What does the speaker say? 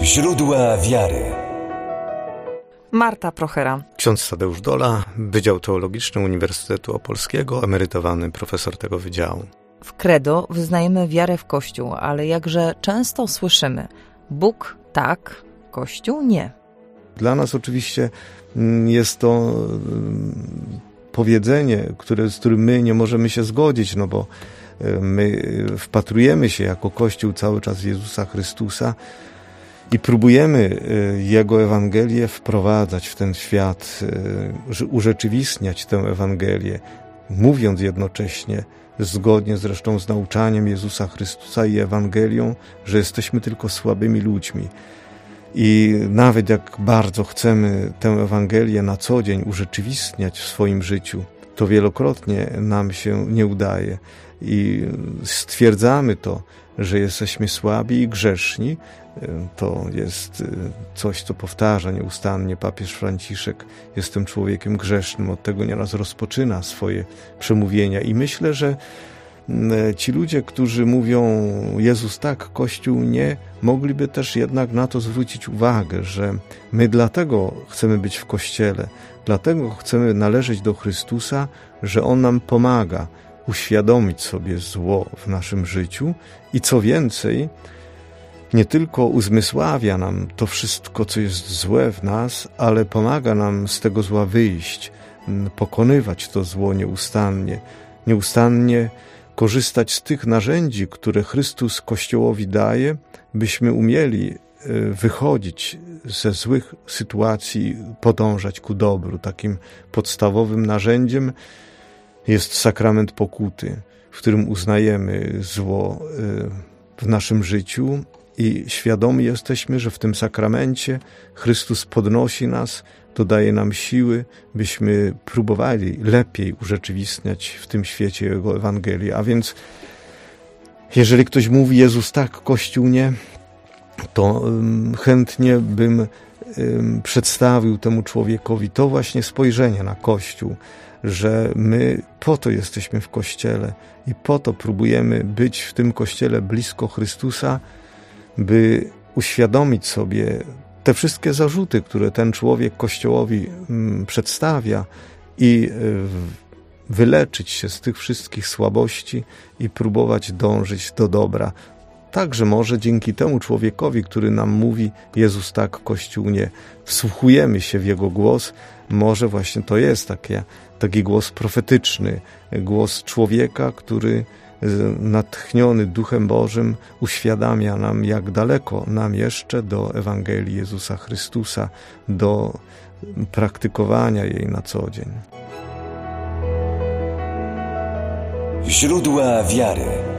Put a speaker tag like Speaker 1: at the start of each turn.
Speaker 1: Źródła wiary.
Speaker 2: Marta Prochera.
Speaker 3: Ksiądz Tadeusz Dola, Wydział Teologiczny Uniwersytetu Opolskiego, emerytowany profesor tego wydziału.
Speaker 2: W credo wyznajemy wiarę w Kościół, ale jakże często słyszymy: Bóg tak, Kościół nie.
Speaker 3: Dla nas oczywiście jest to powiedzenie, z którym my nie możemy się zgodzić, no bo my wpatrujemy się jako Kościół cały czas w Jezusa Chrystusa i próbujemy Jego Ewangelię wprowadzać w ten świat, urzeczywistniać tę Ewangelię, mówiąc jednocześnie, zgodnie zresztą z nauczaniem Jezusa Chrystusa i Ewangelią, że jesteśmy tylko słabymi ludźmi. I nawet jak bardzo chcemy tę Ewangelię na co dzień urzeczywistniać w swoim życiu, to wielokrotnie nam się nie udaje. I stwierdzamy to, że jesteśmy słabi i grzeszni. To jest coś, co powtarza nieustannie papież Franciszek. Jestem człowiekiem grzesznym. Od tego nieraz rozpoczyna swoje przemówienia. I myślę, że ci ludzie, którzy mówią Jezus tak, Kościół nie, mogliby też jednak na to zwrócić uwagę, że my dlatego chcemy być w Kościele, dlatego chcemy należeć do Chrystusa, że On nam pomaga uświadomić sobie zło w naszym życiu i co więcej, nie tylko uzmysławia nam to wszystko, co jest złe w nas, ale pomaga nam z tego zła wyjść, pokonywać to zło nieustannie korzystać z tych narzędzi, które Chrystus Kościołowi daje, byśmy umieli wychodzić ze złych sytuacji, podążać ku dobru. Takim podstawowym narzędziem jest sakrament pokuty, w którym uznajemy zło w naszym życiu i świadomi jesteśmy, że w tym sakramencie Chrystus podnosi nas, dodaje nam siły, byśmy próbowali lepiej urzeczywistniać w tym świecie Jego Ewangelię. A więc jeżeli ktoś mówi Jezus tak, Kościół nie, to chętnie bym przedstawił temu człowiekowi to właśnie spojrzenie na Kościół, że my po to jesteśmy w Kościele i po to próbujemy być w tym Kościele blisko Chrystusa, by uświadomić sobie te wszystkie zarzuty, które ten człowiek Kościołowi przedstawia i wyleczyć się z tych wszystkich słabości i próbować dążyć do dobra. Także może dzięki temu człowiekowi, który nam mówi Jezus tak, Kościół nie, wsłuchujemy się w Jego głos, może właśnie to jest taki głos profetyczny, głos człowieka, który natchniony Duchem Bożym uświadamia nam, jak daleko nam jeszcze do Ewangelii Jezusa Chrystusa, do praktykowania jej na co dzień.
Speaker 1: Źródła wiary.